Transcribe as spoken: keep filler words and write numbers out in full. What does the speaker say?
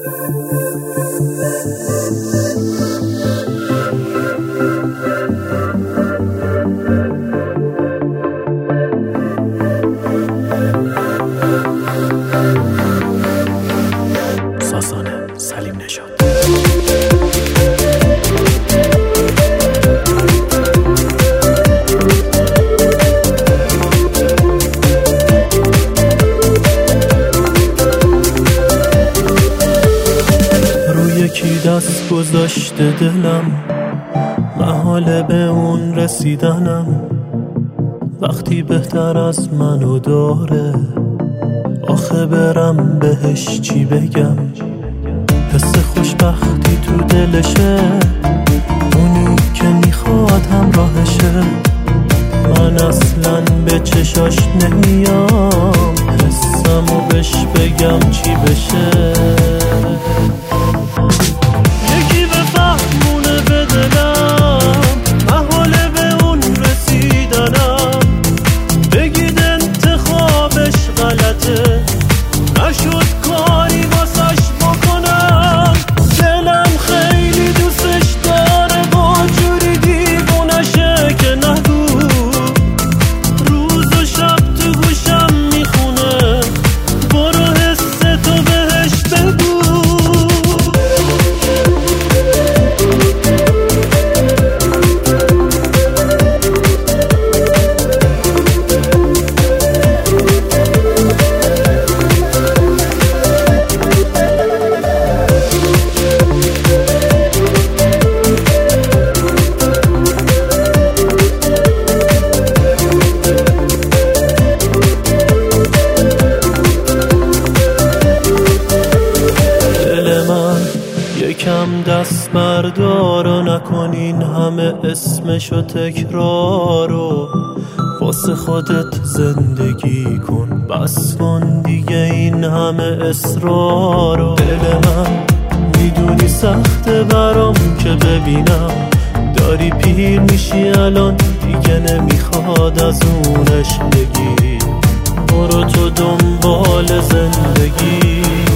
ساسانه سلیم نژاد. یکی دست گذاشته دلم، محاله به اون رسیدنم. وقتی بهتر از منو داره، آخه برم بهش چی بگم؟ حس خوشبختی تو دلشه، اونی که میخواد همراهشه. من اصلا به چشاش نمیام، حسمو بهش بگم چی بشه. یکی بفهمونه به دلم، محاله به اون رسیدنم. بگید انتخابش غلطه، نشد کاری واسش بکنم. دلم خیلی دوستش داره، با جوری دیوونشه که نگو. روز و شب تو گوشم میخونه، برو حس تو بهش بگو. یکم دست بردار و نکنین همه اسمشو تکرارو. واسه خودت زندگی کن، بس کن دیگه این همه اصرارو. دل من میدونی سخته برام که ببینم داری پیر میشی الان، دیگه نمیخواد از اونش بگی. برو تو دنبال زندگی.